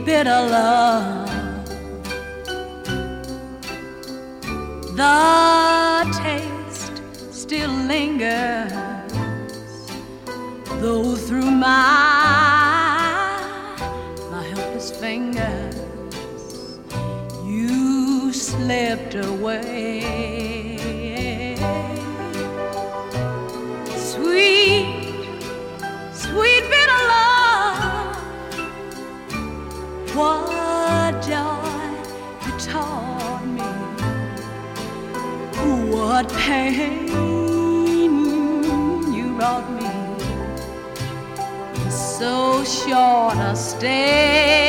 bitter love. The taste still lingers, though through my helpless fingers you slipped away. Sweet bitter love, what joy you taught me, what pain you brought me. So short a stay.